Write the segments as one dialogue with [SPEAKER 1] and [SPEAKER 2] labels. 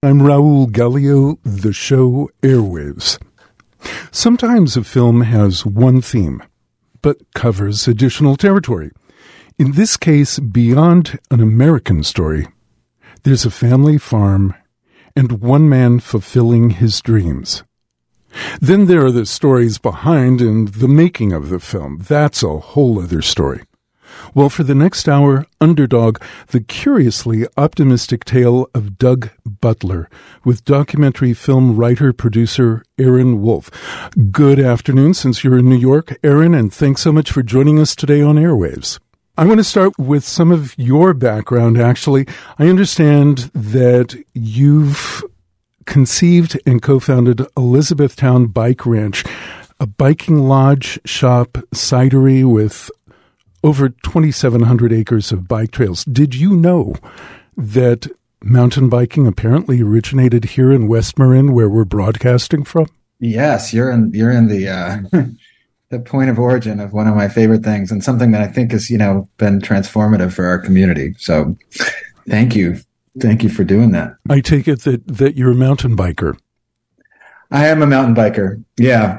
[SPEAKER 1] I'm Raul Gallio, the show Airwaves. Sometimes a film has one theme, but covers additional territory. In this case, beyond an American story, there's a family farm and one man fulfilling his dreams. Then there are the stories behind and the making of the film. That's a whole other story. Well, for the next hour, Underdog, the curiously optimistic tale of Doug Butler, with documentary film writer-producer Aaron Wolf. Good afternoon, since you're in New York, Aaron, and thanks so much for joining us today on Airwaves. I want to start with some of your background, actually. I understand that you've conceived and co-founded Elizabethtown Bike Ranch, a biking lodge, shop, cidery with over 2,700 acres of bike trails. Did you know that mountain biking apparently originated here in West Marin, where we're broadcasting from?
[SPEAKER 2] Yes, you're in the the point of origin of one of my favorite things, and something that I think has been transformative for our community. So, thank you for doing that.
[SPEAKER 1] I take it that you're a mountain biker.
[SPEAKER 2] I am a mountain biker. Yeah,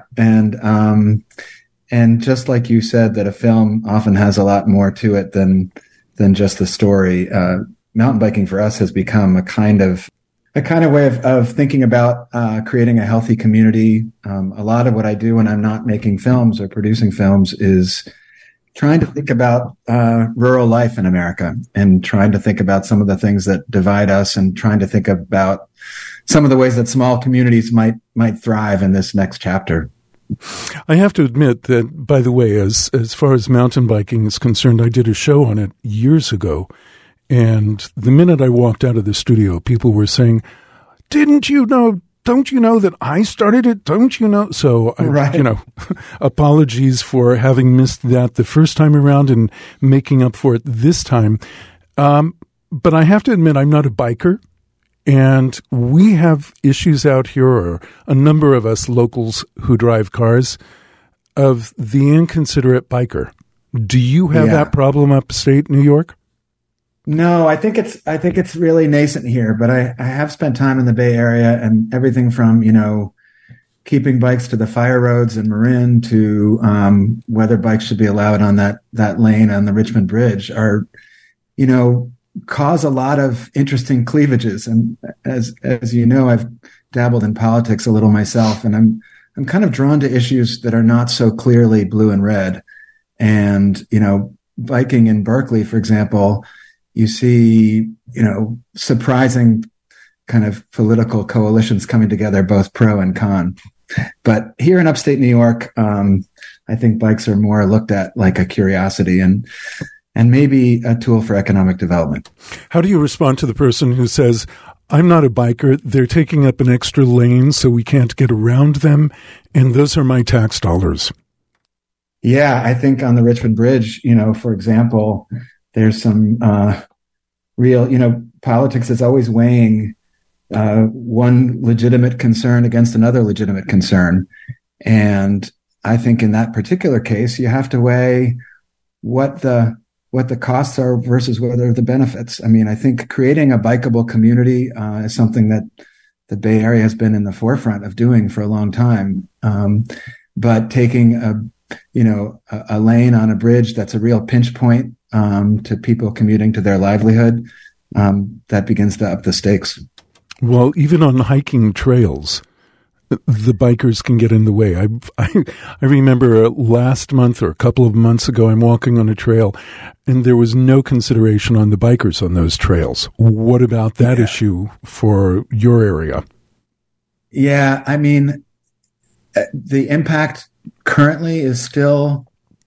[SPEAKER 2] and just like you said, that a film often has a lot more to it than just the story. Mountain biking for us has become a kind of way of thinking about creating a healthy community. A lot of what I do when I'm not making films or producing films is trying to think about rural life in America, and trying to think about some of the things that divide us, and trying to think about some of the ways that small communities might thrive in this next chapter.
[SPEAKER 1] I have to admit that, by the way, as far as mountain biking is concerned, I did a show on it years ago. And the minute I walked out of the studio, people were saying, don't you know that I started it? Don't you know? So,
[SPEAKER 2] right.
[SPEAKER 1] Apologies for having missed that the first time around and making up for it this time. But I have to admit, I'm not a biker. And we have issues out here, or a number of us locals who drive cars, of the inconsiderate biker. Do you have that problem upstate New York?
[SPEAKER 2] No, I think it's really nascent here, but I have spent time in the Bay Area, and everything from, keeping bikes to the fire roads in Marin to whether bikes should be allowed on that lane on the Richmond Bridge are, cause a lot of interesting cleavages. And as you know, I've dabbled in politics a little myself, and I'm kind of drawn to issues that are not so clearly blue and red. And, biking in Berkeley, for example, you see, surprising kind of political coalitions coming together, both pro and con. But here in upstate New York, I think bikes are more looked at like a curiosity and maybe a tool for economic development.
[SPEAKER 1] How do you respond to the person who says, I'm not a biker, they're taking up an extra lane so we can't get around them, and those are my tax dollars?
[SPEAKER 2] Yeah, I think on the Richmond Bridge, for example, there's some real, politics is always weighing one legitimate concern against another legitimate concern. And I think in that particular case, you have to weigh what the costs are versus what are the benefits. I mean, I think creating a bikeable community is something that the Bay Area has been in the forefront of doing for a long time. But taking a lane on a bridge that's a real pinch point to people commuting to their livelihood, that begins to up the stakes.
[SPEAKER 1] Well, even on hiking trails, the bikers can get in the way. I remember last month or a couple of months ago, I'm walking on a trail, and there was no consideration on the bikers on those trails. What about that issue for your area? Yeah,
[SPEAKER 2] I mean, the impact currently is still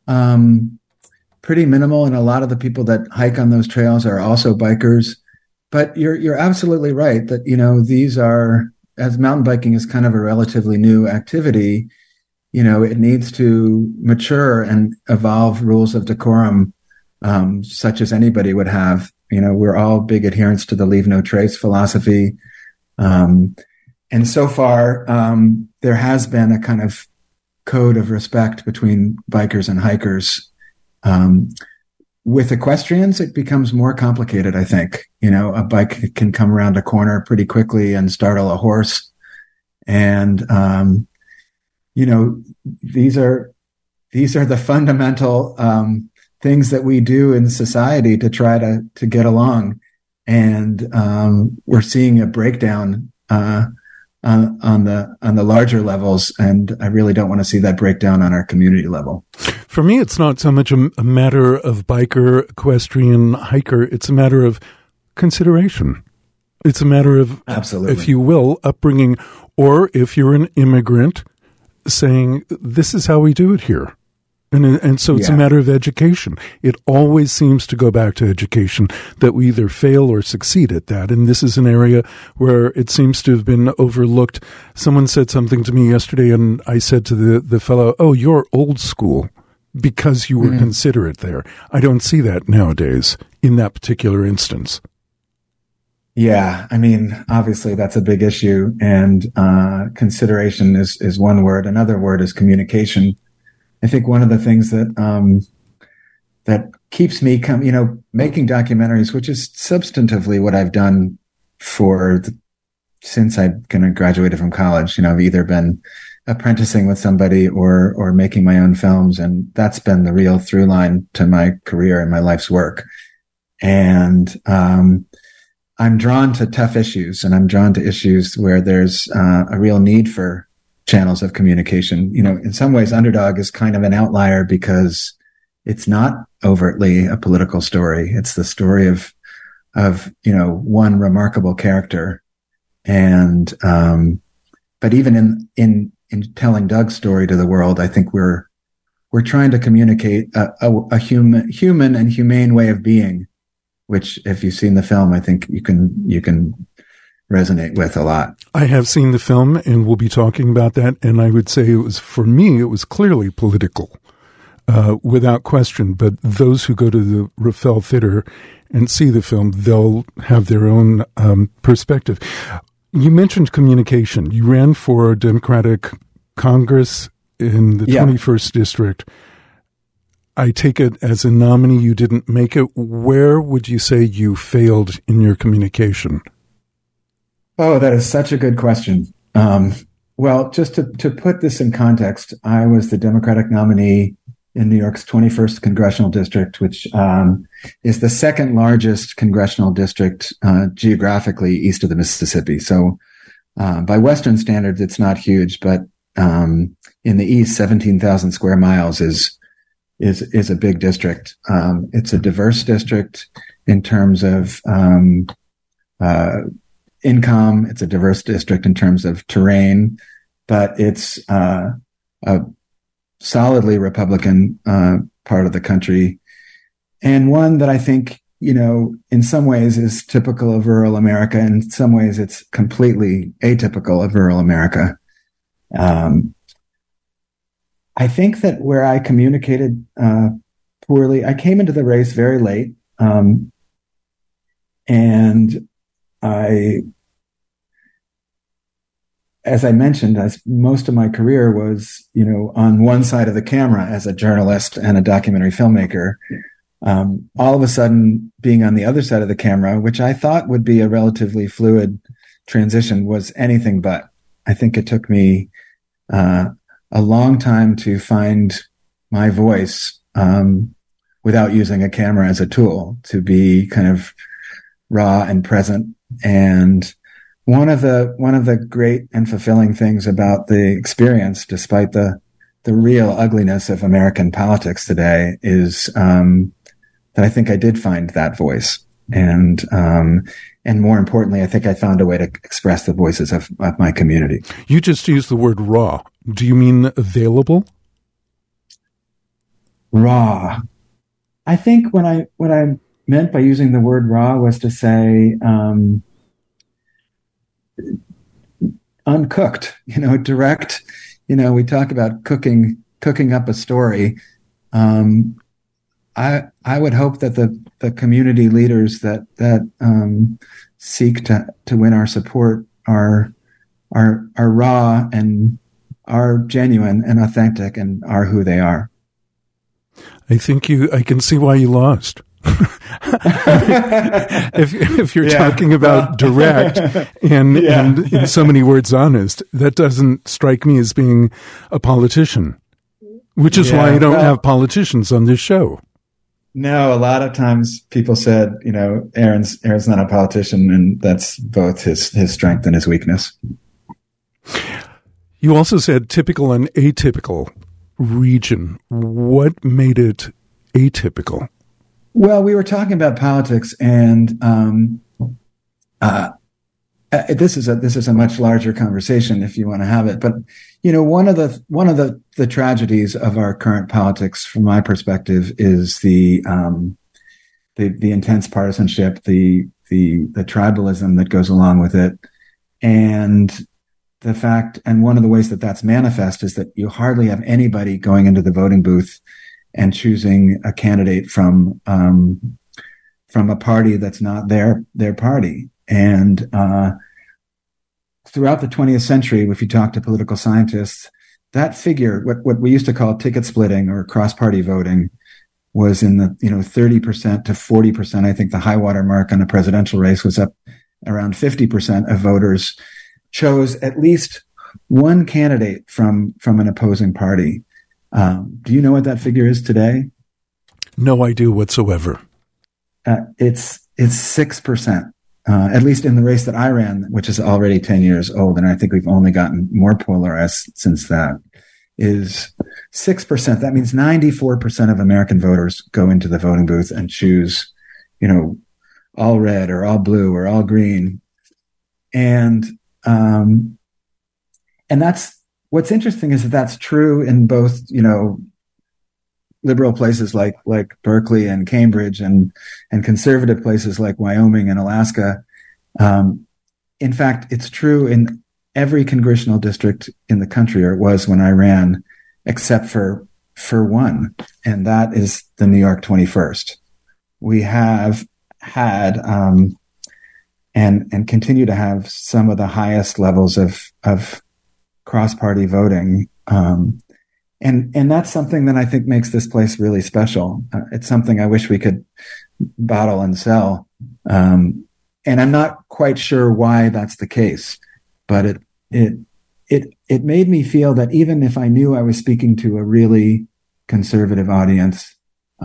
[SPEAKER 2] pretty minimal, and a lot of the people that hike on those trails are also bikers. But you're absolutely right that, these are, as mountain biking is kind of a relatively new activity, it needs to mature and evolve rules of decorum, such as anybody would have. We're all big adherents to the leave no trace philosophy. And so far, there has been a kind of code of respect between bikers and hikers. with equestrians, it becomes more complicated, I think. A bike can come around a corner pretty quickly and startle a horse. And, these are the fundamental things that we do in society to try to get along. And we're seeing a breakdown on the larger levels, and I really don't want to see that breakdown on our community level.
[SPEAKER 1] For me, it's not so much a matter of biker, equestrian, hiker. It's a matter of consideration. It's a matter of,
[SPEAKER 2] absolutely,
[SPEAKER 1] if you will, upbringing, or if you're an immigrant, saying, this is how we do it here. And so it's a matter of education. It always seems to go back to education, that we either fail or succeed at that. And this is an area where it seems to have been overlooked. Someone said something to me yesterday, and I said to the fellow, oh, you're old school because you were considerate there. I don't see that nowadays in that particular instance.
[SPEAKER 2] Yeah, I mean, obviously that's a big issue, and consideration is one word. Another word is communication. I think one of the things that keeps me making documentaries, which is substantively what I've done since I kind of graduated from college. I've either been apprenticing with somebody or making my own films, and that's been the real through line to my career and my life's work. And I'm drawn to tough issues, and I'm drawn to issues where there's a real need for channels of communication. In some ways, Underdog is kind of an outlier because it's not overtly a political story. It's the story of one remarkable character. And, but even in telling Doug's story to the world, I think we're trying to communicate a human and humane way of being, which, if you've seen the film, I think you can resonate with a lot.
[SPEAKER 1] I have seen the film, and we'll be talking about that. And I would say for me, it was clearly political, without question. But those who go to the Raffel Theater and see the film, they'll have their own perspective. You mentioned communication. You ran for Democratic Congress in the 21st District. I take it as a nominee you didn't make it. Where would you say you failed in your communication?
[SPEAKER 2] Oh, that is such a good question. Well, just to put this in context, I was the Democratic nominee in New York's 21st Congressional District, which is the second largest congressional district geographically east of the Mississippi. So by Western standards, it's not huge, but in the east, 17,000 square miles is a big district. It's a diverse district in terms of income. It's a diverse district in terms of terrain, but it's a solidly Republican part of the country, and one that I think, in some ways is typical of rural America. In some ways, it's completely atypical of rural America. I think that where I communicated poorly, I came into the race very late, and as I mentioned, as most of my career was, on one side of the camera as a journalist and a documentary filmmaker, all of a sudden being on the other side of the camera, which I thought would be a relatively fluid transition, was anything but. I think it took me a long time to find my voice without using a camera as a tool, to be kind of raw and present. And one of the great and fulfilling things about the experience, despite the real ugliness of American politics today, is that I think I did find that voice, and more importantly, I think I found a way to express the voices of my community.
[SPEAKER 1] You just used the word raw. Do you mean available?
[SPEAKER 2] Raw. I think what I meant by using the word raw was to say uncooked, direct. We talk about cooking up a story. I would hope that the community leaders that seek to win our support are raw and are genuine and authentic and are who they are.
[SPEAKER 1] I think I can see why you lost. if you're talking about direct and in so many words honest, that doesn't strike me as being a politician, which is why I don't have politicians on this show.
[SPEAKER 2] No, a lot of times people said, Aaron's not a politician, and that's both his strength and his weakness.
[SPEAKER 1] You also said typical and atypical region. What made it atypical?
[SPEAKER 2] Well, we were talking about politics, and this is a much larger conversation if you want to have it. But one of the tragedies of our current politics, from my perspective, is the intense partisanship, the tribalism that goes along with it, and the fact. And one of the ways that that's manifest is that you hardly have anybody going into the voting booth and choosing a candidate from a party that's not their party. And throughout the 20th century, if you talk to political scientists, that figure, what we used to call ticket splitting or cross-party voting, was in the 30% to 40%. I think the high water mark on a presidential race was up around 50% of voters chose at least one candidate from an opposing party. Do you know what that figure is today?
[SPEAKER 1] No idea whatsoever.
[SPEAKER 2] It's 6%, at least in the race that I ran, which is already 10 years old, and I think we've only gotten more polarized since that, is 6%. That means 94% of American voters go into the voting booth and choose, all red or all blue or all green. And that's, what's interesting is that that's true in both, liberal places like Berkeley and Cambridge and conservative places like Wyoming and Alaska. In fact, it's true in every congressional district in the country, or it was when I ran, except for one, and that is the New York 21st. We have had and continue to have some of the highest levels of cross-party voting. And that's something that I think makes this place really special. It's something I wish we could bottle and sell. And I'm not quite sure why that's the case, but it made me feel that even if I knew I was speaking to a really conservative audience,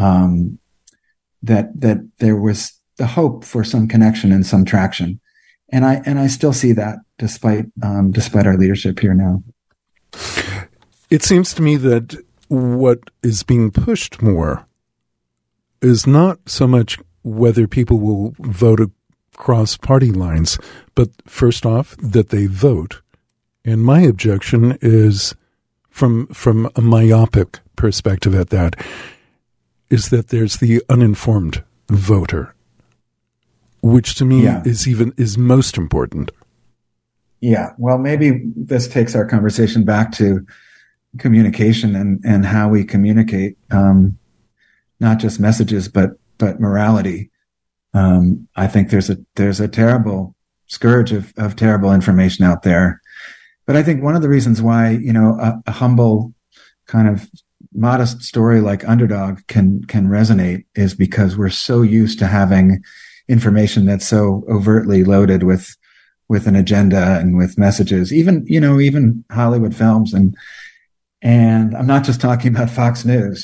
[SPEAKER 2] that there was the hope for some connection and some traction. And I still see that despite our leadership here now.
[SPEAKER 1] It seems to me that what is being pushed more is not so much whether people will vote across party lines, but first off, that they vote. And my objection is, from a myopic perspective at that, is that there's the uninformed voter, which to me is most important.
[SPEAKER 2] Yeah, well, maybe this takes our conversation back to communication and how we communicate, not just messages, but morality. I think there's a terrible scourge of terrible information out there. But I think one of the reasons why, a humble kind of modest story like Underdog can resonate is because we're so used to having information that's so overtly loaded with an agenda and with messages, even Hollywood films. And I'm not just talking about Fox News,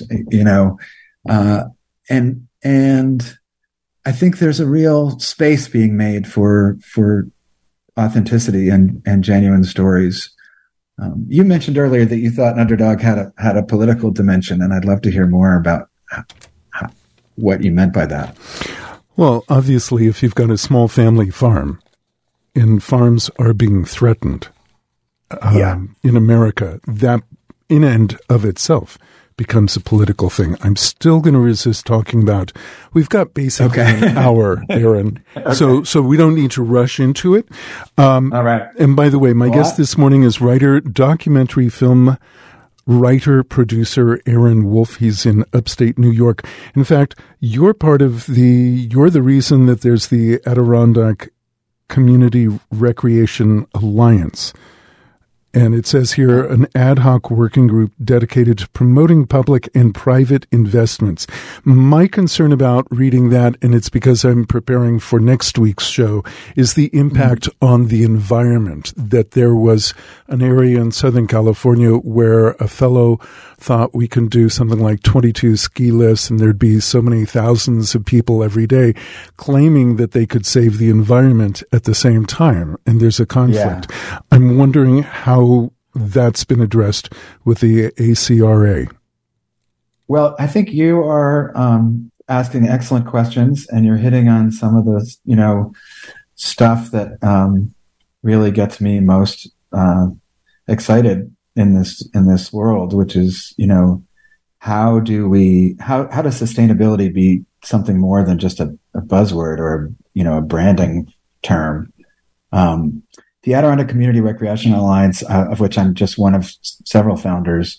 [SPEAKER 2] and I think there's a real space being made for authenticity and genuine stories. You mentioned earlier that you thought Underdog had a political dimension, and I'd love to hear more about what you meant by that.
[SPEAKER 1] Well, obviously, if you've got a small family farm, and farms are being threatened in America, that in and of itself becomes a political thing. I'm still going to resist talking about, we've got basically an hour, Aaron, so we don't need to rush into it.
[SPEAKER 2] All right.
[SPEAKER 1] And by the way, my guest this morning is documentary film writer, producer Aaron Wolf. He's in upstate New York. In fact, you're the reason that there's the Adirondack Community Recreation Alliance. And it says here, an ad hoc working group dedicated to promoting public and private investments. My concern about reading that, and it's because I'm preparing for next week's show, is the impact on the environment. That there was an area in Southern California where a fellow thought we can do something like 22 ski lifts and there'd be so many thousands of people every day claiming that they could save the environment at the same time. And there's a conflict. Yeah. I'm wondering how that's been addressed with the ACRA.
[SPEAKER 2] Well, I think you are asking excellent questions, and you're hitting on some of the, stuff that really gets me most excited in this world, which is, how does sustainability be something more than just a buzzword or, a branding term? The Adirondack Community Recreation Alliance, of which I'm just one of several founders,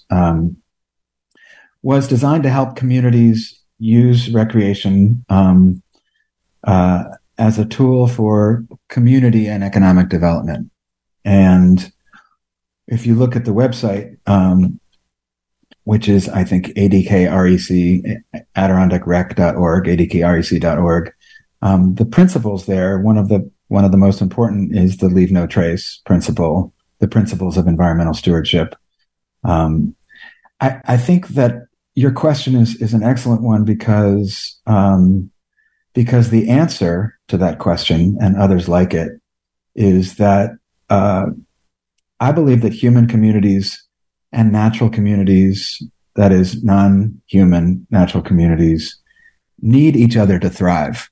[SPEAKER 2] was designed to help communities use recreation as a tool for community and economic development. And if you look at the website, which is, I think, ADKREC, AdirondackRec.org, ADKREC.org, the principles there, one of the most important is the leave no trace principle, the principles of environmental stewardship. I think that your question is an excellent one because the answer to that question and others like it is that I believe that human communities and natural communities, that is non-human natural communities, need each other to thrive.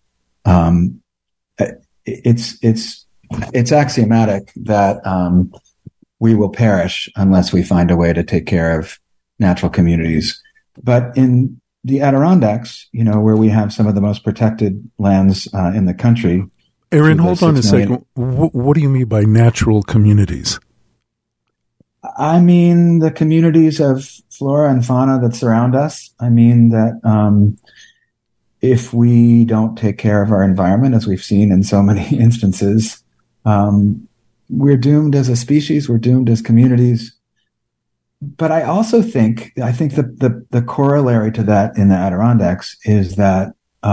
[SPEAKER 2] It's axiomatic that we will perish unless we find a way to take care of natural communities. But in the Adirondacks, where we have some of the most protected lands in the country.
[SPEAKER 1] Aaron, hold on a second. What do you mean by natural communities?
[SPEAKER 2] I mean the communities of flora and fauna that surround us. I mean that if we don't take care of our environment, as we've seen in so many instances, we're doomed as a species, we're doomed as communities. But I also think that the corollary to that in the Adirondacks is that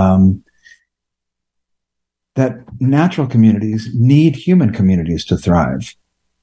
[SPEAKER 2] that natural communities need human communities to thrive.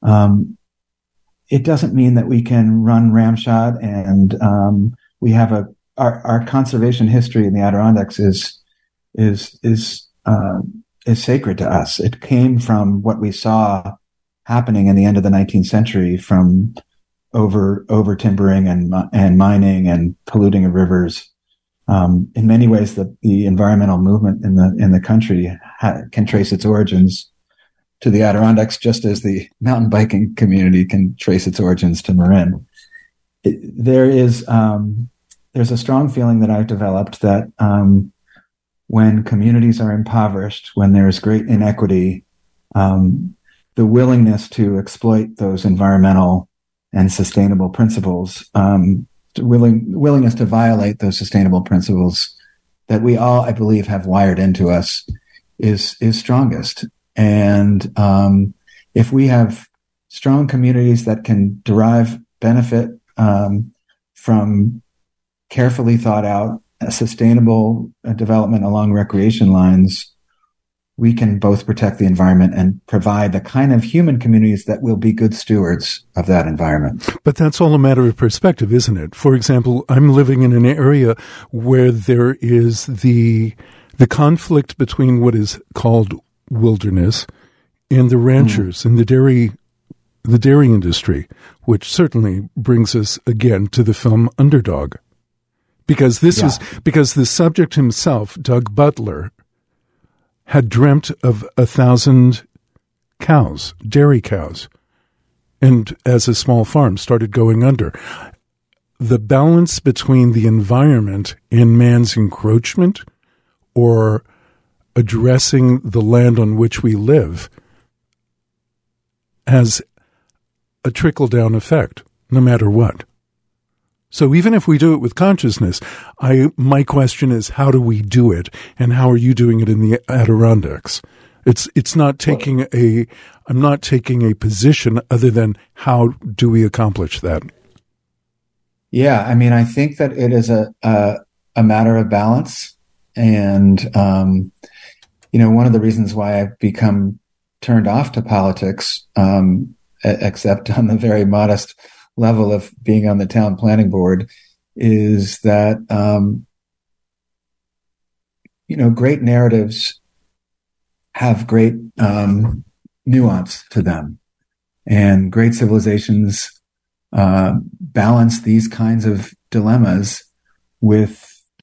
[SPEAKER 2] It doesn't mean that we can run ramshot, and we have our conservation history in the Adirondacks is sacred to us. It came from what we saw happening in the end of the 19th century, from over timbering and mining and polluting of rivers. In many ways, the environmental movement in the country can trace its origins to the Adirondacks, just as the mountain biking community can trace its origins to Marin. There's a strong feeling that I've developed that when communities are impoverished, when there's great inequity, the willingness to exploit those environmental and sustainable principles, willingness to violate those sustainable principles that we all, I believe, have wired into us is strongest. And if we have strong communities that can derive benefit from carefully thought out, sustainable development along recreation lines, we can both protect the environment and provide the kind of human communities that will be good stewards of that environment.
[SPEAKER 1] But that's all a matter of perspective, isn't it? For example, I'm living in an area where there is the conflict between what is called wilderness and the ranchers and the dairy industry, which certainly brings us again to the film Underdog. Because because the subject himself, Doug Butler, had dreamt of 1,000 cows, dairy cows, and as a small farm started going under. The balance between the environment and man's encroachment, or addressing the land on which we live, has a trickle-down effect, no matter what. So even if we do it with consciousness, my question is, how do we do it, and how are you doing it in the Adirondacks? It's not taking I'm not taking a position other than how do we accomplish that?
[SPEAKER 2] Yeah, I mean, I think that it is a matter of balance. And, one of the reasons why I've become turned off to politics, except on the very modest level of being on the town planning board, is that, great narratives have great nuance to them, and great civilizations balance these kinds of dilemmas with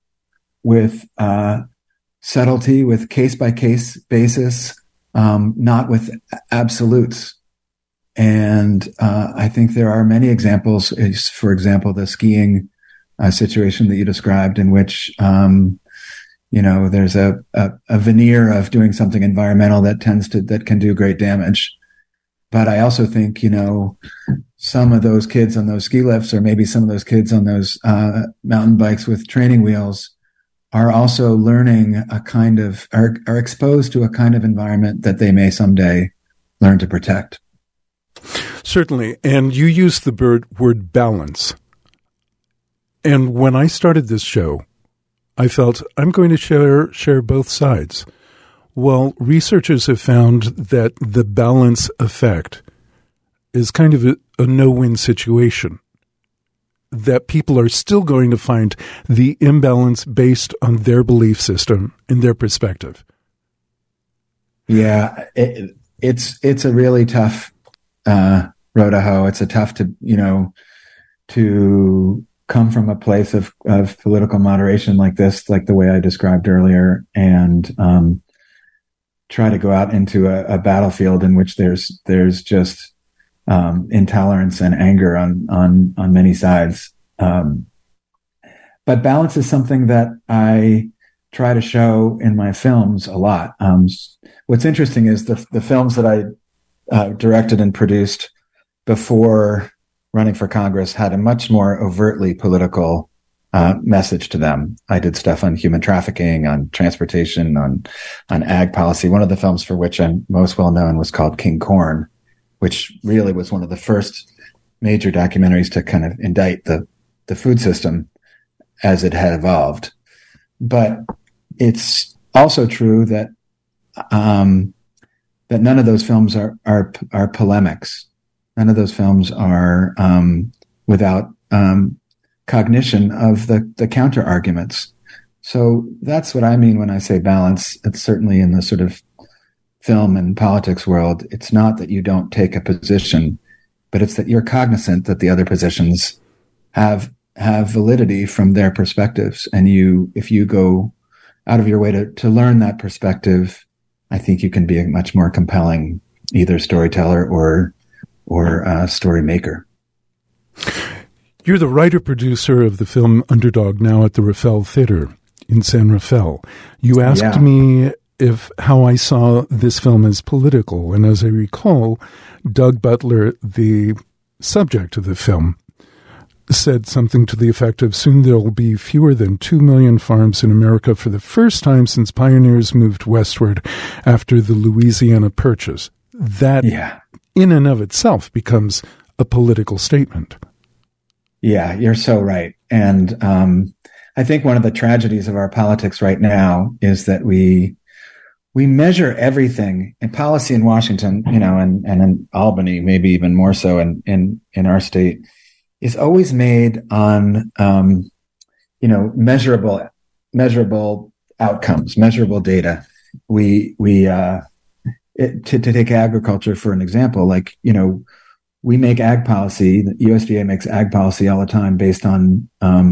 [SPEAKER 2] subtlety, with case-by-case basis, not with absolutes. And I think there are many examples, for example, the skiing situation that you described, in which there's a veneer of doing something environmental that can do great damage. But I also think, some of those kids on those ski lifts, or maybe some of those kids on those mountain bikes with training wheels, are also learning are exposed to a kind of environment that they may someday learn to protect.
[SPEAKER 1] Certainly. And you used the word balance. And when I started this show, I felt I'm going to share both sides. Well, researchers have found that the balance effect is kind of a no-win situation, that people are still going to find the imbalance based on their belief system and their perspective.
[SPEAKER 2] Yeah, it's a really tough road to hoe. It's a tough to come from a place of political moderation like this, like the way I described earlier, and try to go out into a battlefield in which there's just intolerance and anger on many sides. But balance is something that I try to show in my films a lot. What's interesting is the films that I directed and produced before running for Congress had a much more overtly political message to them. I did stuff on human trafficking, on transportation, on ag policy. One of the films for which I'm most well known was called King Corn, which really was one of the first major documentaries to kind of indict the food system as it had evolved. But it's also true that that none of those films are polemics. None of those films are without cognition of the counter arguments. So that's what I mean when I say balance. It's certainly in the sort of film and politics world. It's not that you don't take a position, but it's that you're cognizant that the other positions have validity from their perspectives. And if you go out of your way to learn that perspective, I think you can be a much more compelling either storyteller or story maker.
[SPEAKER 1] You're the writer-producer of the film Underdog, now at the Rafael Theater in San Rafael. You asked me how I saw this film as political, and as I recall, Doug Butler, the subject of the film, said something to the effect of, soon there will be fewer than 2 million farms in America for the first time since pioneers moved westward after the Louisiana Purchase. That, in and of itself, becomes a political statement.
[SPEAKER 2] Yeah, you're so right. And I think one of the tragedies of our politics right now is that we measure everything in policy in Washington, and in Albany, maybe even more so in our state, is always made on, measurable outcomes, measurable data. To take agriculture for an example, we make ag policy, the USDA makes ag policy all the time based on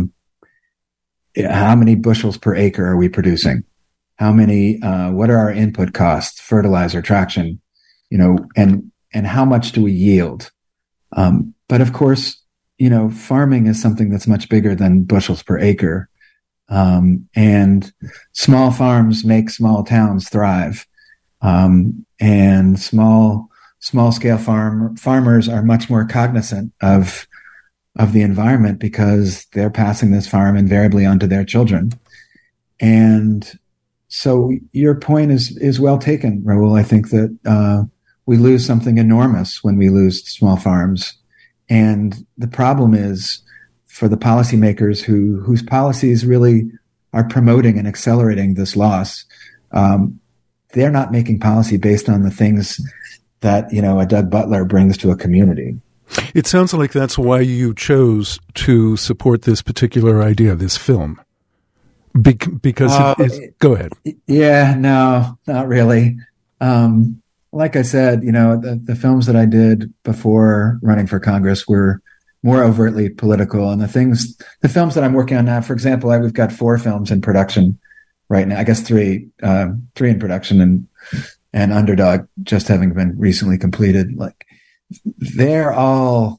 [SPEAKER 2] how many bushels per acre are we producing? How many, what are our input costs, fertilizer, traction, and how much do we yield? But of course, farming is something that's much bigger than bushels per acre. And small farms make small towns thrive. And small scale farmers are much more cognizant of the environment because they're passing this farm invariably onto their children. And so your point is well taken, Raul. I think that we lose something enormous when we lose small farms, and the problem is for the policymakers whose policies really are promoting and accelerating this loss. They're not making policy based on the things that a Doug Butler brings to a community.
[SPEAKER 1] It sounds like that's why you chose to support this particular idea, this film. Because go ahead.
[SPEAKER 2] Yeah, no, not really. Like I said, the films that I did before running for Congress were more overtly political, and the films that I'm working on now, for example, we've got 4 films in production right now. I guess 3 in production, and Underdog just having been recently completed. Like, they're all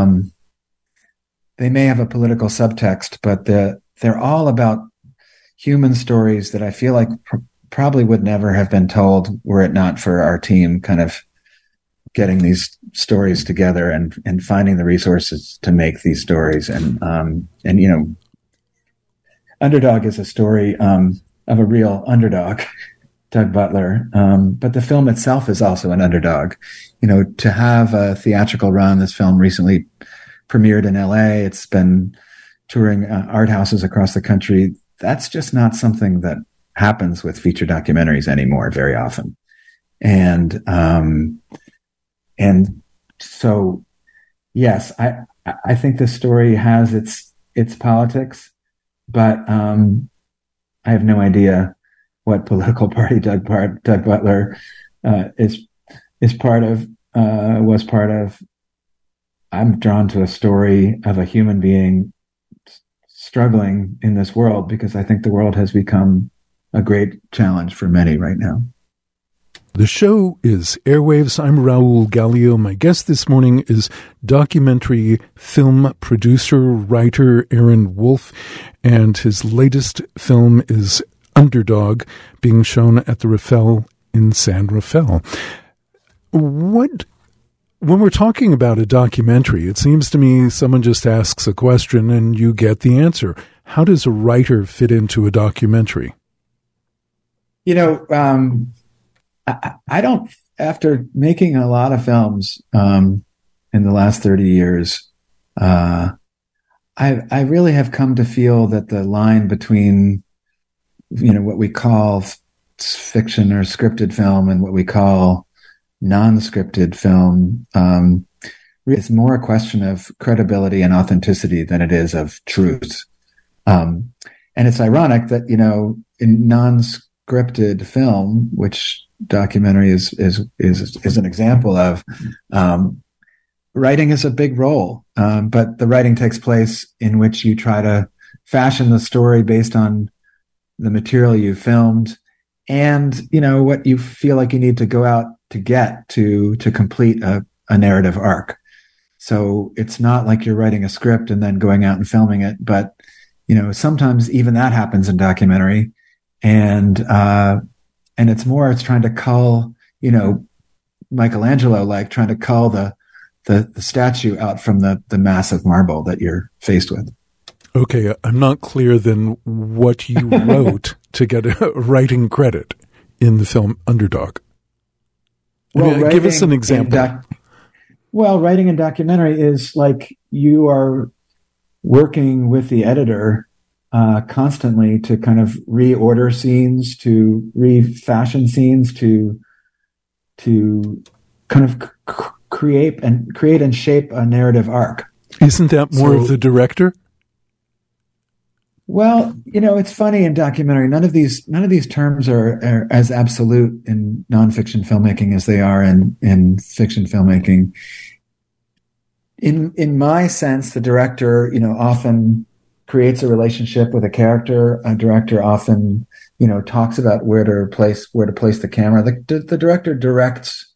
[SPEAKER 2] they may have a political subtext, but they're all about human stories that I feel like probably would never have been told were it not for our team kind of getting these stories together and finding the resources to make these stories. And Underdog is a story of a real underdog, Doug Butler. But the film itself is also an underdog. To have a theatrical run, this film recently premiered in LA. It's been touring art houses across the country. That's just not something that happens with feature documentaries anymore very often. And so, yes, I think this story has its politics, but I have no idea what political party Doug Butler is part of, was part of. I'm drawn to a story of a human being struggling in this world because I think the world has become a great challenge for many right now.
[SPEAKER 1] The show is Airwaves. I'm Raul Gallio. My guest this morning is documentary film producer, writer Aaron Wolf, and his latest film is Underdog, being shown at the Rafael in San Rafael. When we're talking about a documentary, it seems to me someone just asks a question and you get the answer. How does a writer fit into a documentary?
[SPEAKER 2] I don't, after making a lot of films in the last 30 years, I really have come to feel that the line between, what we call fiction or scripted film and what we call non-scripted film is more a question of credibility and authenticity than it is of truth. And it's ironic that, in non-scripted film, which documentary is an example of, writing is a big role, but the writing takes place in which you try to fashion the story based on the material you filmed and what you feel like you need to go out to get to complete a narrative arc. So it's not like you're writing a script and then going out and filming it, but sometimes even that happens in documentary, and it's trying to cull, Michelangelo, like trying to cull the statue out from the massive marble that you're faced with.
[SPEAKER 1] Okay, I'm not clear then what you wrote to get a writing credit in the film Underdog. Give us an example.
[SPEAKER 2] Writing in documentary is like you are working with the editor constantly to kind of reorder scenes, to refashion scenes, to kind of create and shape a narrative arc.
[SPEAKER 1] Isn't that more of the director?
[SPEAKER 2] Well, it's funny in documentary. None of these terms are as absolute in nonfiction filmmaking as they are in fiction filmmaking. In my sense, the director, often creates a relationship with a character. A director often, talks about where to place the camera. The director directs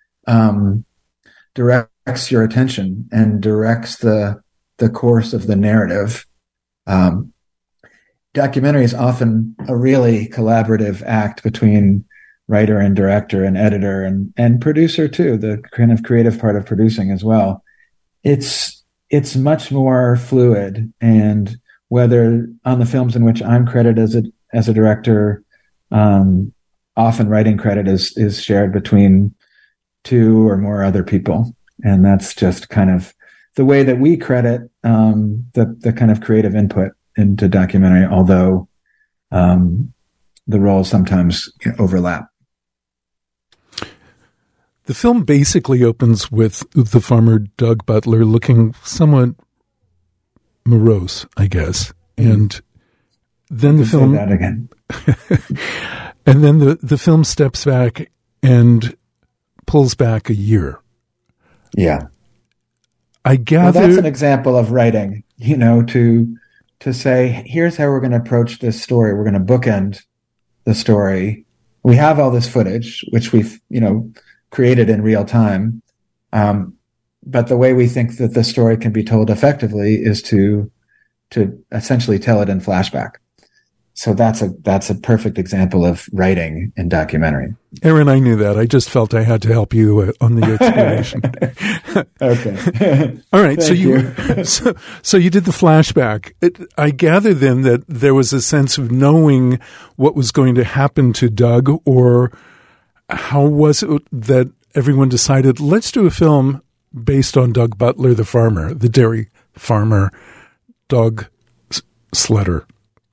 [SPEAKER 2] your attention and directs the course of the narrative. Documentary is often a really collaborative act between writer and director and editor and producer too, the kind of creative part of producing as well. It's much more fluid, and whether on the films in which I'm credited as a director, often writing credit is shared between two or more other people, and that's just kind of the way that we credit the kind of creative input into documentary, although the roles sometimes overlap.
[SPEAKER 1] The film basically opens with the farmer Doug Butler looking somewhat morose, I guess, and then the film.
[SPEAKER 2] Say that again.
[SPEAKER 1] And then the film steps back and pulls back a year.
[SPEAKER 2] Yeah,
[SPEAKER 1] I gather
[SPEAKER 2] that's an example of writing. To say, here's how we're going to approach this story. We're going to bookend the story. We have all this footage, which we've created in real time. But the way we think that the story can be told effectively is to essentially tell it in flashback. So that's a perfect example of writing in documentary.
[SPEAKER 1] Aaron, I knew that. I just felt I had to help you on the explanation.
[SPEAKER 2] Okay.
[SPEAKER 1] All right. So you did the flashback. I gather then that there was a sense of knowing what was going to happen to Doug, or how was it that everyone decided, let's do a film based on Doug Butler, the farmer, the dairy farmer, Doug Sletter?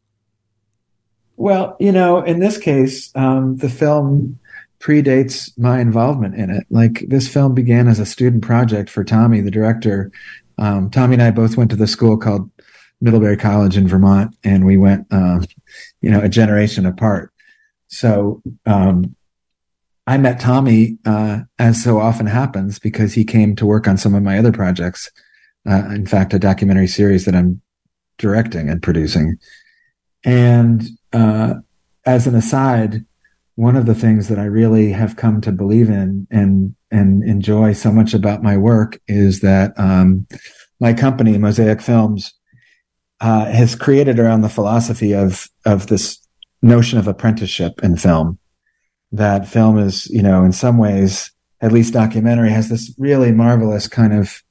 [SPEAKER 2] Well, in this case, the film predates my involvement in it. Like, this film began as a student project for Tommy, the director. Tommy and I both went to the school called Middlebury College in Vermont, and we went, a generation apart. So I met Tommy, as so often happens, because he came to work on some of my other projects. In fact, a documentary series that I'm directing and producing. And as an aside, one of the things that I really have come to believe in and enjoy so much about my work is that my company, Mosaic Films, has created around the philosophy of this notion of apprenticeship in film. That film is, in some ways, at least documentary, has this really marvelous kind of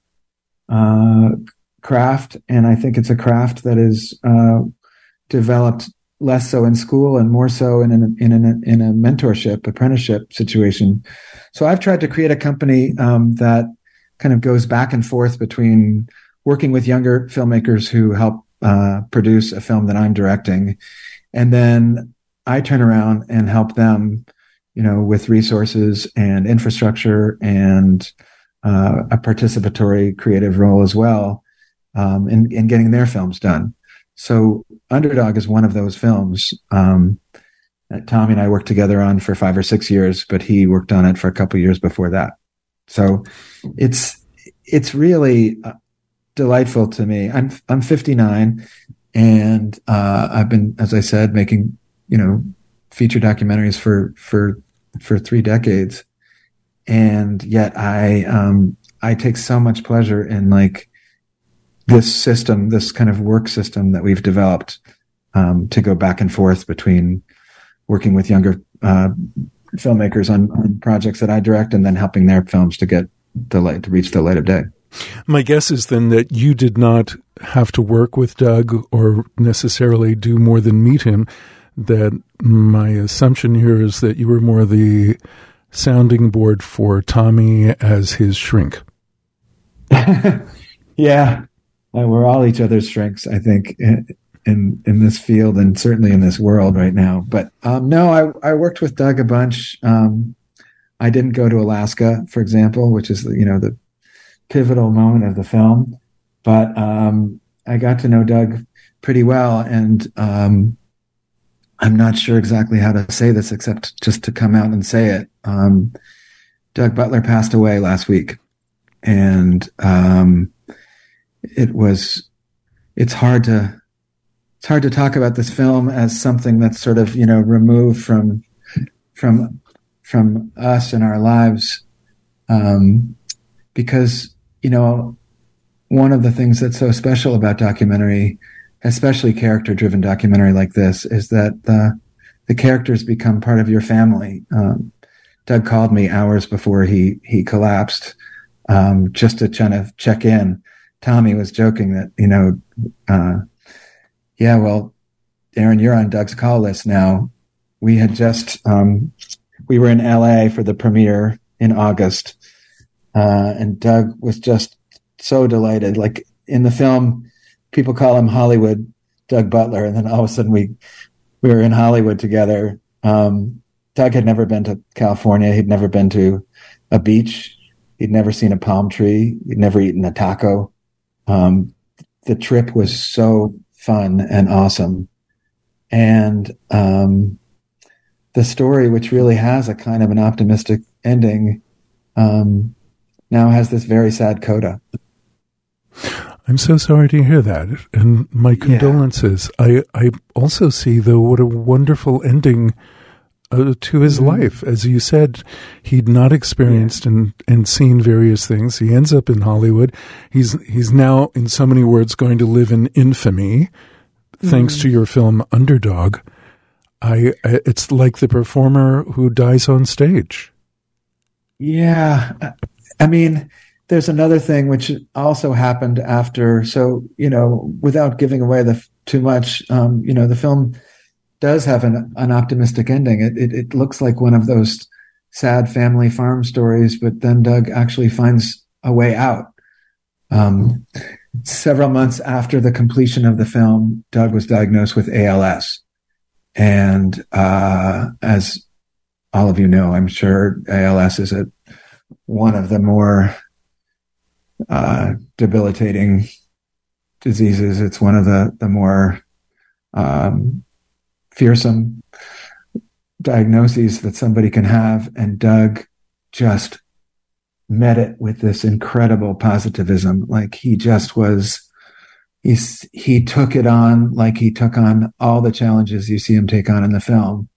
[SPEAKER 2] craft, and I think it's a craft that is developed less so in school and more so in a mentorship, apprenticeship situation. So I've tried to create a company that kind of goes back and forth between working with younger filmmakers who help produce a film that I'm directing, and then I turn around and help them, with resources and infrastructure and a participatory creative role as well, in getting their films done. So Underdog is one of those films that Tommy and I worked together on for 5 or 6 years, but he worked on it for a couple of years before that. So it's really delightful to me. I'm 59, and I've been, as I said, making feature documentaries for 3 decades, and yet I take so much pleasure in this system, this kind of work system that we've developed to go back and forth between working with younger filmmakers on projects that I direct, and then helping their films to reach the light of day.
[SPEAKER 1] My guess is then that you did not have to work with Doug or necessarily do more than meet him. That my assumption here is that you were more the sounding board for Tommy as his shrink.
[SPEAKER 2] Yeah. We're all each other's shrinks, I think, in this field, and certainly in this world right now. But no, I worked with Doug a bunch. I didn't go to Alaska, for example, which is the pivotal moment of the film. But I got to know Doug pretty well, and I'm not sure exactly how to say this except just to come out and say it. Doug Butler passed away last week, and it's hard to talk about this film as something that's sort of removed from us and our lives, because one of the things that's so special about documentary, especially character-driven documentary like this, is that the characters become part of your family. Doug called me hours before he collapsed, just to kind of check in. Tommy was joking that, yeah, well, Aaron, you're on Doug's call list now. we had just we were in LA for the premiere in August, and Doug was just so delighted. Like in the film, people call him Hollywood Doug Butler, and then all of a sudden we were in Hollywood together. Doug had never been to California. He'd never been to a beach. He'd never seen a palm tree. He'd never eaten a taco. The trip was so fun and awesome. And the story, which really has a kind of an optimistic ending, now has this very sad coda.
[SPEAKER 1] I'm so sorry to hear that, and my condolences. Yeah. I also see, though, what a wonderful ending to his life. As you said, he'd not experienced and seen various things. He ends up in Hollywood. He's now, in so many words, going to live in infamy, thanks to your film Underdog. It's like the performer who dies on stage. Yeah.
[SPEAKER 2] I mean, there's another thing which also happened after. So, without giving away too much, the film does have an optimistic ending. It looks like one of those sad family farm stories, but then Doug actually finds a way out. Several months after the completion of the film, Doug was diagnosed with ALS. And as all of you know, I'm sure ALS is one of the more debilitating diseases. It's one of the more fearsome diagnoses that somebody can have. And Doug just met it with this incredible positivism. Like he just was, he took it on like he took on all the challenges you see him take on in the film.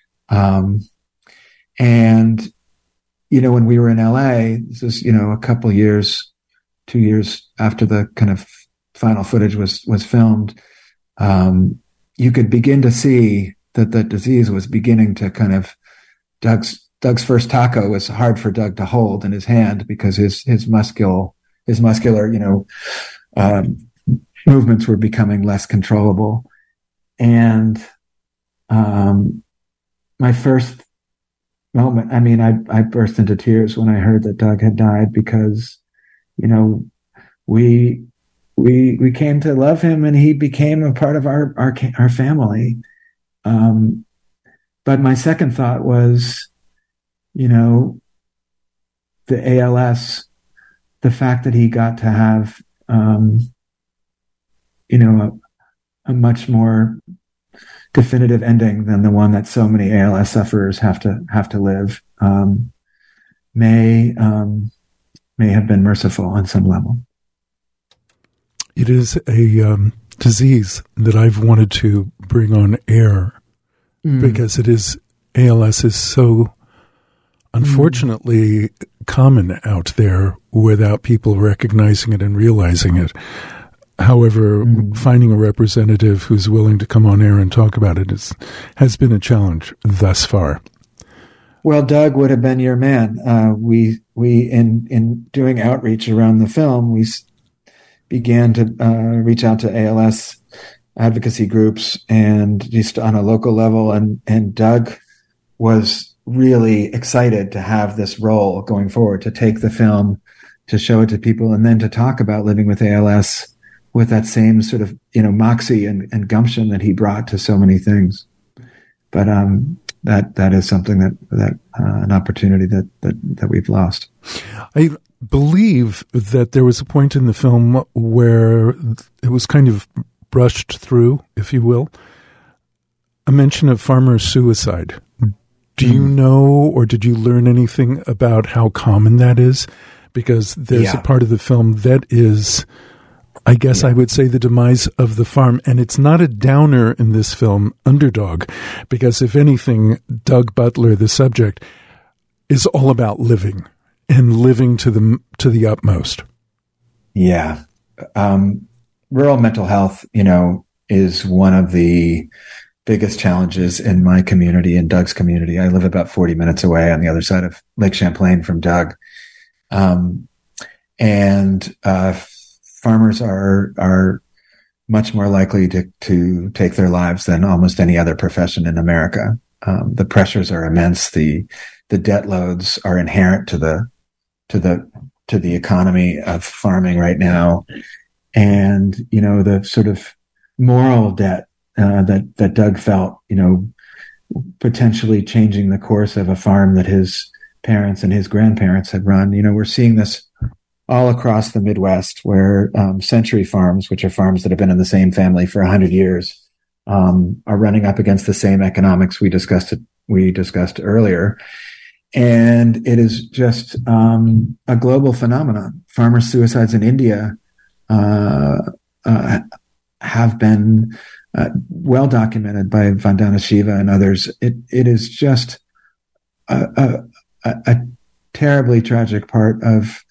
[SPEAKER 2] And, when we were in LA, this is, a couple years, 2 years after the kind of final footage was filmed, you could begin to see that the disease was beginning to kind of, Doug's first taco was hard for Doug to hold in his hand because his muscular, movements were becoming less controllable. And my first moment, I burst into tears when I heard that Doug had died because, we came to love him and he became a part of our family. But my second thought was, the ALS, the fact that he got to have, a much more definitive ending than the one that so many ALS sufferers have to live, may have been merciful on some level.
[SPEAKER 1] It is a disease that I've wanted to bring on air because ALS is so unfortunately common out there without people recognizing it and realizing it. However, finding a representative who's willing to come on air and talk about it has been a challenge thus far.
[SPEAKER 2] Well, Doug would have been your man. We in doing outreach around the film, we began to reach out to ALS advocacy groups and just on a local level. And Doug was really excited to have this role going forward, to take the film, to show it to people, and then to talk about living with ALS with that same sort of, moxie and gumption that he brought to so many things. But that is something that an opportunity that we've lost.
[SPEAKER 1] I believe that there was a point in the film where it was kind of brushed through, if you will, a mention of farmer suicide. Do you know, or did you learn anything about how common that is? Because there's a part of the film that is, I guess I would say, the demise of the farm. And it's not a downer in this film, Underdog, because if anything, Doug Butler, the subject, is all about living and living to the utmost.
[SPEAKER 2] Yeah. Rural mental health, is one of the biggest challenges in my community, in Doug's community. I live about 40 minutes away on the other side of Lake Champlain from Doug. Farmers are much more likely to take their lives than almost any other profession in America. The pressures are immense. The debt loads are inherent to the economy of farming right now, and the sort of moral debt that Doug felt, potentially changing the course of a farm that his parents and his grandparents had run. We're seeing this all across the Midwest, where century farms, which are farms that have been in the same family for 100 years, are running up against the same economics we discussed earlier. And it is just a global phenomenon. Farmer suicides in India have been well documented by Vandana Shiva and others. It is just a terribly tragic part of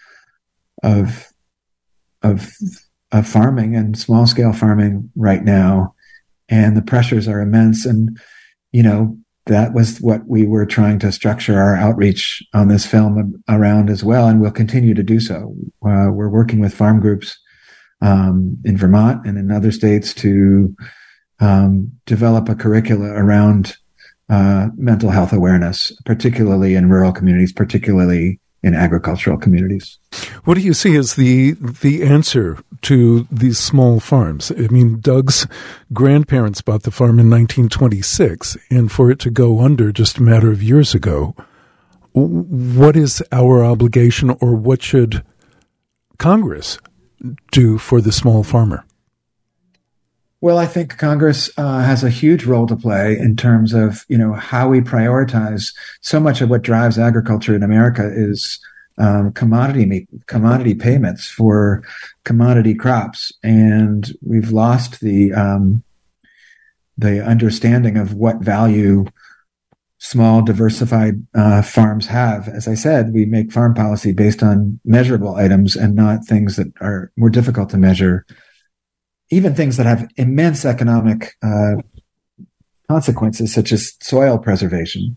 [SPEAKER 2] farming and small scale farming right now, and the pressures are immense. And that was what we were trying to structure our outreach on this film around as well, and we'll continue to do so. We're working with farm groups in Vermont and in other states to develop a curricula around mental health awareness, particularly in rural communities, particularly in agricultural communities.
[SPEAKER 1] What do you see as the answer to these small farms? I mean, Doug's grandparents bought the farm in 1926, and for it to go under just a matter of years ago, what is our obligation, or what should Congress do for the small farmer?
[SPEAKER 2] Well, I think Congress has a huge role to play in terms of, how we prioritize. So much of what drives agriculture in America is commodity payments for commodity crops, and we've lost the understanding of what value small, diversified farms have. As I said, we make farm policy based on measurable items and not things that are more difficult to measure. Even things that have immense economic consequences, such as soil preservation.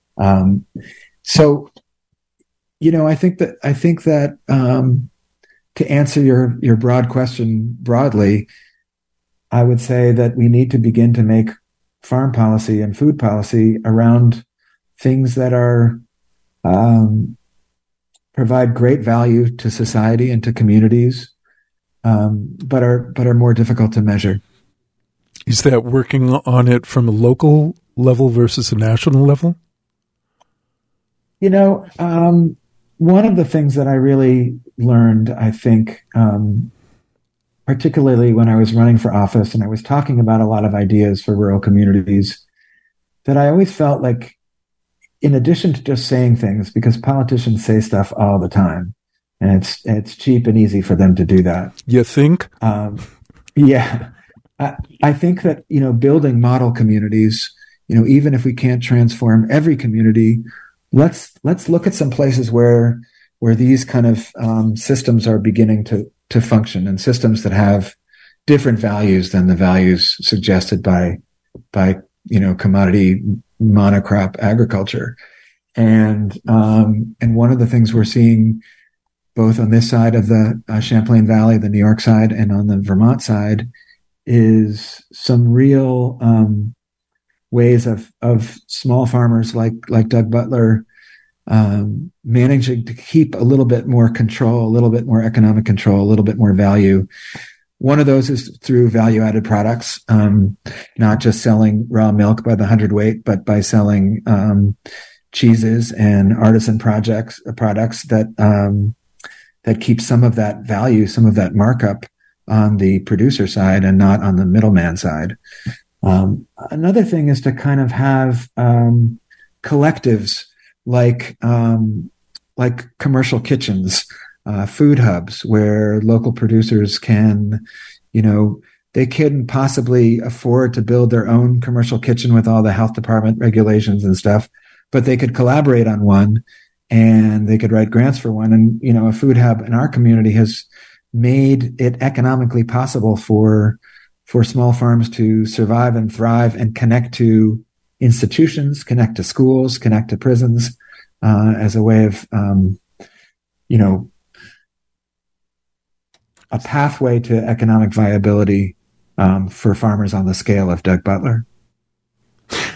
[SPEAKER 2] So, I think that to answer your broad question broadly, I would say that we need to begin to make farm policy and food policy around things that are provide great value to society and to communities. But are more difficult to measure.
[SPEAKER 1] Is that working on it from a local level versus a national level?
[SPEAKER 2] One of the things that I really learned, I think, particularly when I was running for office and I was talking about a lot of ideas for rural communities, that I always felt like, in addition to just saying things, because politicians say stuff all the time, and it's cheap and easy for them to do that.
[SPEAKER 1] You think?
[SPEAKER 2] Yeah. I think that, building model communities, even if we can't transform every community, let's look at some places where these kind of systems are beginning to function, and systems that have different values than the values suggested by commodity monocrop agriculture. And one of the things we're seeing both on this side of the Champlain Valley, the New York side, and on the Vermont side, is some real ways of small farmers like Doug Butler managing to keep a little bit more control, a little bit more economic control, a little bit more value. One of those is through value-added products, not just selling raw milk by the hundredweight, but by selling cheeses and artisan products that keep some of that value, some of that markup on the producer side and not on the middleman side. Another thing is to kind of have collectives like commercial kitchens, food hubs, where local producers can, they couldn't possibly afford to build their own commercial kitchen with all the health department regulations and stuff, but they could collaborate on one, and they could write grants for one. And, a food hub in our community has made it economically possible for small farms to survive and thrive and connect to institutions, connect to schools, connect to prisons, as a way of, a pathway to economic viability for farmers on the scale of Doug Butler.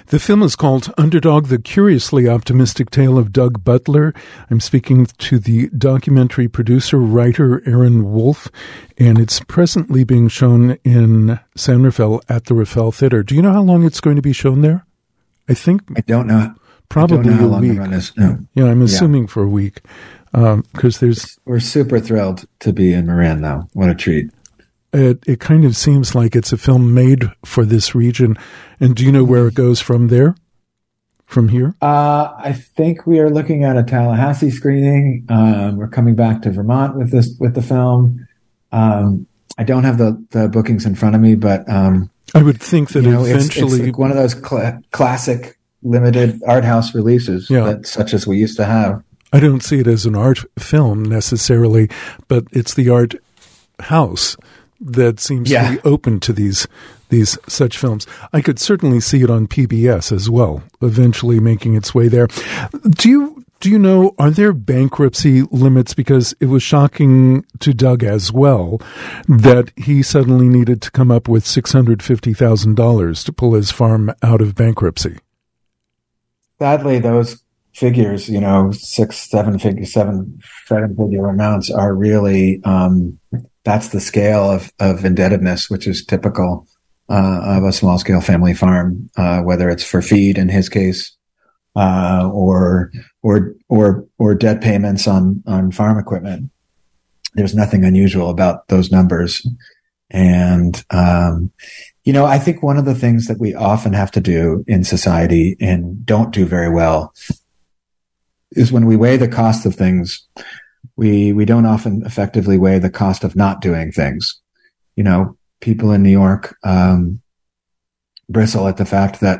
[SPEAKER 1] The film is called Underdog, the curiously optimistic tale of Doug Butler. I'm speaking to the documentary producer, writer Aaron Wolf, and it's presently being shown in San Rafael at the Rafael Theater. Do you know how long it's going to be shown there? I
[SPEAKER 2] don't know.
[SPEAKER 1] Probably
[SPEAKER 2] I don't know how
[SPEAKER 1] a
[SPEAKER 2] long
[SPEAKER 1] week.
[SPEAKER 2] The run is. No.
[SPEAKER 1] Yeah, I'm assuming for a week. Because
[SPEAKER 2] we're super thrilled to be in Marin, though. What a treat.
[SPEAKER 1] It kind of seems like it's a film made for this region. And do you know where it goes from there? From here?
[SPEAKER 2] I think we are looking at a Tallahassee screening. We're coming back to Vermont with the film. I don't have the bookings in front of me, but
[SPEAKER 1] I would think that eventually
[SPEAKER 2] it's like one of those classic limited art house releases, such as we used to have.
[SPEAKER 1] I don't see it as an art film necessarily, but it's the art house that seems to be open to these such films. I could certainly see it on PBS as well, eventually making its way there. Do you know, are there bankruptcy limits? Because it was shocking to Doug as well that he suddenly needed to come up with $650,000 to pull his farm out of bankruptcy.
[SPEAKER 2] Sadly, those figures, seven figure amounts are really, that's the scale of indebtedness, which is typical of a small scale family farm, whether it's for feed in his case, or debt payments on farm equipment. There's nothing unusual about those numbers. And, I think one of the things that we often have to do in society and don't do very well is when we weigh the cost of things, we don't often effectively weigh the cost of not doing things. People in New York, bristle at the fact that,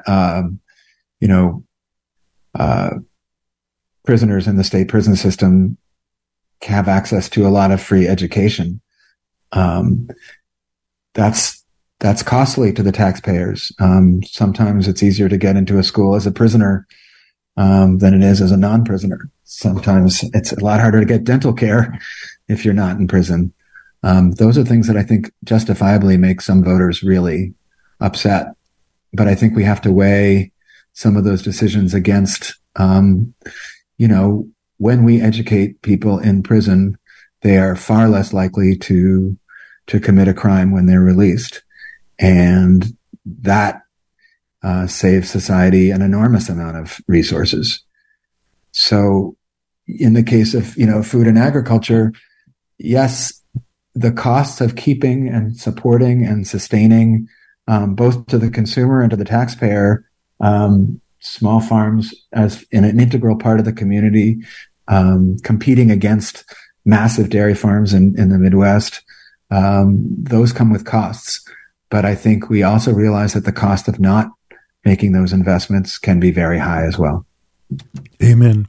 [SPEAKER 2] prisoners in the state prison system have access to a lot of free education. That's costly to the taxpayers. Sometimes it's easier to get into a school as a prisoner than it is as a non-prisoner. Sometimes it's a lot harder to get dental care if you're not in prison. Those are things that I think justifiably make some voters really upset. But I think we have to weigh some of those decisions against, when we educate people in prison, they are far less likely to commit a crime when they're released. And that saves society an enormous amount of resources. So in the case of, food and agriculture, yes, the costs of keeping and supporting and sustaining, both to the consumer and to the taxpayer, small farms as in an integral part of the community, competing against massive dairy farms in the Midwest, those come with costs. But I think we also realize that the cost of not making those investments can be very high as well.
[SPEAKER 1] Amen.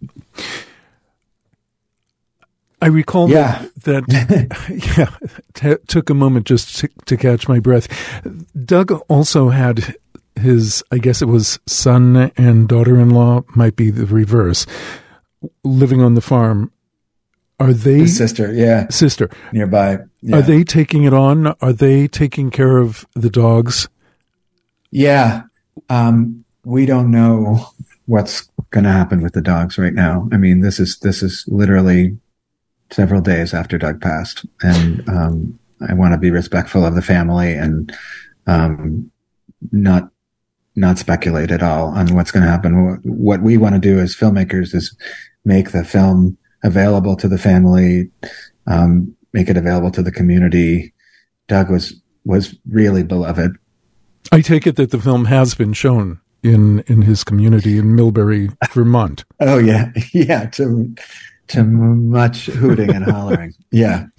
[SPEAKER 1] I recall that took a moment just to catch my breath. Doug also had his, I guess it was son and daughter-in-law, might be the reverse, living on the farm. Are they
[SPEAKER 2] his sister nearby? Yeah.
[SPEAKER 1] Are they taking it on? Are they taking care of the dogs?
[SPEAKER 2] Yeah. We don't know what's going to happen with the dogs right now. I mean, this is literally several days after Doug passed, and I want to be respectful of the family and not speculate at all on what's going to happen. What we want to do as filmmakers is make the film available to the family, make it available to the community. Doug was really beloved. I
[SPEAKER 1] take it that the film has been shown in his community in Millbury, Vermont.
[SPEAKER 2] Oh yeah, to much hooting and hollering. Yeah.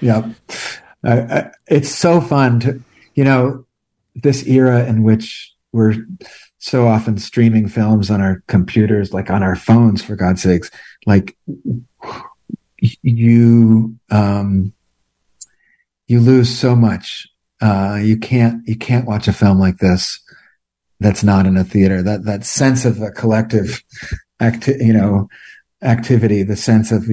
[SPEAKER 2] It's so fun to, this era in which we're so often streaming films on our computers, like on our phones, for God's sakes, like you lose so much. You can't watch a film like this that's not in a theater. That sense of a collective activity, the sense of,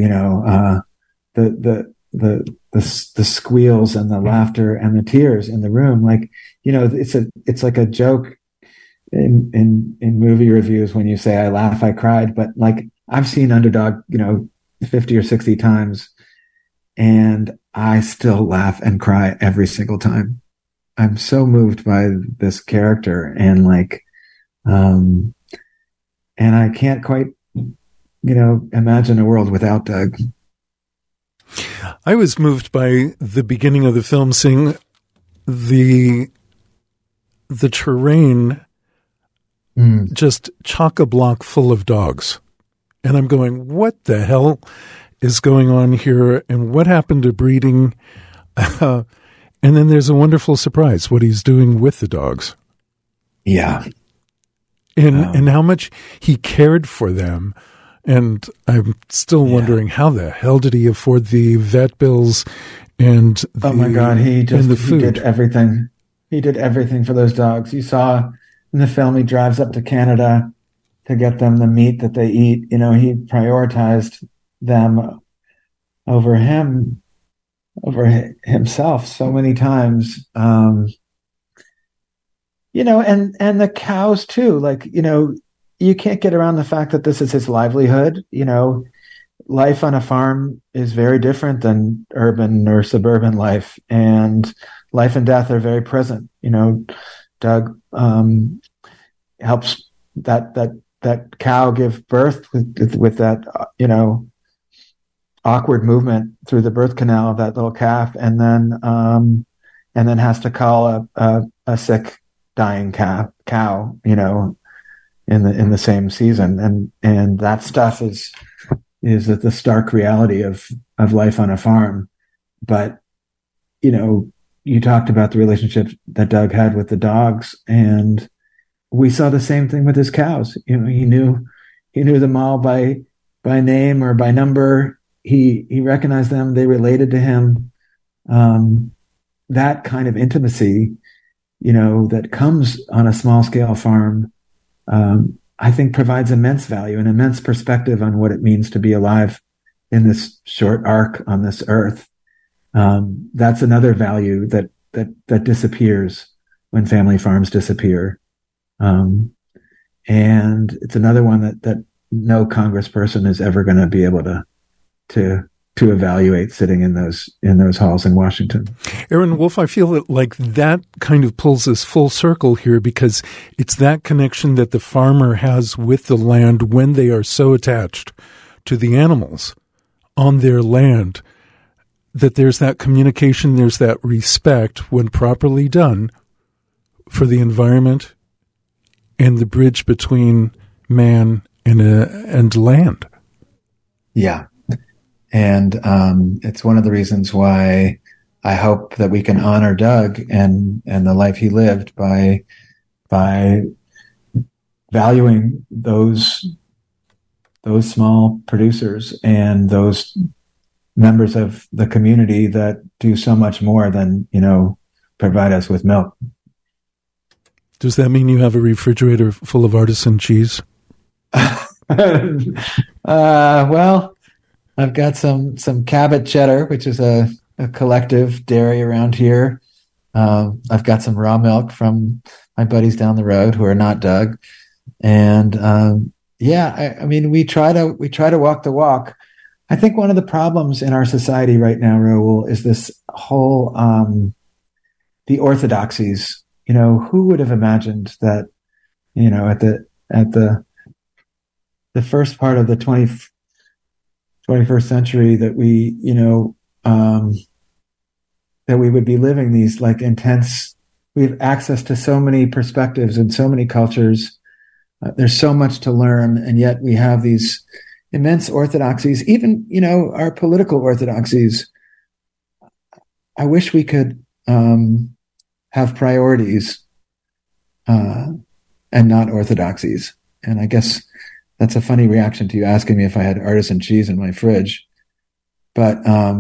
[SPEAKER 2] the squeals and the laughter and the tears in the room. Like, it's like a joke in movie reviews when you say I laugh, I cried, but like I've seen Underdog, 50 or 60 times, and I still laugh and cry every single time. I'm so moved by this character, and and I can't quite, imagine a world without Doug.
[SPEAKER 1] I was moved by the beginning of the film, seeing the terrain just chock-a-block full of dogs. And I'm going, what the hell is going on here? And what happened to breeding? And then there's a wonderful surprise, what he's doing with the dogs.
[SPEAKER 2] Yeah.
[SPEAKER 1] And how much he cared for them. And I'm still wondering, how the hell did he afford the vet bills and
[SPEAKER 2] oh my God, he did everything. He did everything for those dogs. You saw in the film, he drives up to Canada to get them the meat that they eat. He prioritized them over himself so many times. And the cows too, you can't get around the fact that this is his livelihood. Life on a farm is very different than urban or suburban life, and life and death are very present. Doug helps that cow give birth with that awkward movement through the birth canal of that little calf, and then has to call a sick dying cow in the same season, and that stuff is the stark reality of life on a farm. But you talked about the relationship that Doug had with the dogs, and we saw the same thing with his cows. He knew them all by name or by number. He recognized them. They related to him. That kind of intimacy, that comes on a small scale farm, I think provides immense value and immense perspective on what it means to be alive in this short arc on this earth. That's another value that disappears when family farms disappear. And it's another one that no congressperson is ever going to be able to evaluate sitting in those halls in Washington.
[SPEAKER 1] Aaron Wolf, I feel that kind of pulls us full circle here, because it's that connection that the farmer has with the land when they are so attached to the animals on their land, that there's that communication, there's that respect when properly done for the environment and the bridge between man and land.
[SPEAKER 2] Yeah. And it's one of the reasons why I hope that we can honor Doug and the life he lived by valuing those small producers and those members of the community that do so much more than provide us with milk.
[SPEAKER 1] Does that mean you have a refrigerator full of artisan cheese?
[SPEAKER 2] Well, I've got some Cabot cheddar, which is a collective dairy around here. I've got some raw milk from my buddies down the road who are not Doug. And I mean, we try to walk the walk. I think one of the problems in our society right now, Raul, is this whole the orthodoxies. Who would have imagined that at the first part of the 21st century that we would be living these intense. We have access to so many perspectives and so many cultures. There's so much to learn, and yet we have these immense orthodoxies. Even our political orthodoxies. I wish we could have priorities and not orthodoxies. And I guess that's a funny reaction to you asking me if I had artisan cheese in my fridge. But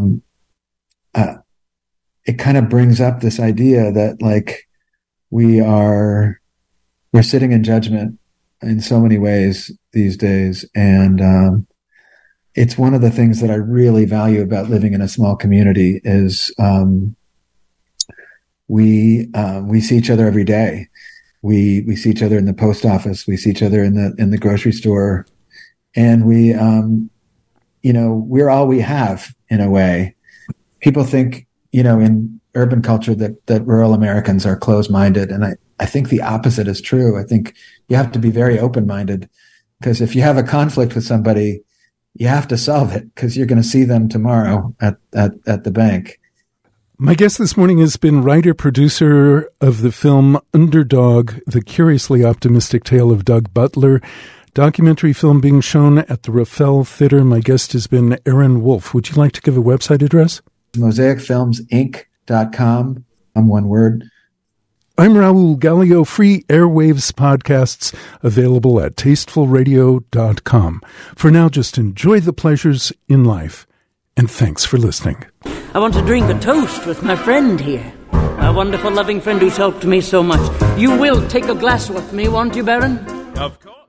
[SPEAKER 2] it kind of brings up this idea that we're sitting in judgment in so many ways these days. And it's one of the things that I really value about living in a small community is we see each other every day. We see each other in the post office. We see each other in the grocery store, and we're all we have in a way. People think, in urban culture that rural Americans are closed-minded, and I think the opposite is true. I think you have to be very open-minded, because if you have a conflict with somebody, you have to solve it, because you're going to see them tomorrow at the bank.
[SPEAKER 1] My guest this morning has been writer-producer of the film Underdog, the curiously optimistic tale of Doug Butler, documentary film being shown at the Raffel Theater. My guest has been Aaron Wolf. Would you like to give a website address?
[SPEAKER 2] MosaicFilmsInc.com. One word.
[SPEAKER 1] I'm Raul Gallio. Free Airwaves podcasts available at tastefulradio.com. For now, just enjoy the pleasures in life, and thanks for listening.
[SPEAKER 3] I want to drink a toast with my friend here, a wonderful, loving friend who's helped me so much. You will take a glass with me, won't you, Baron?
[SPEAKER 4] Of course.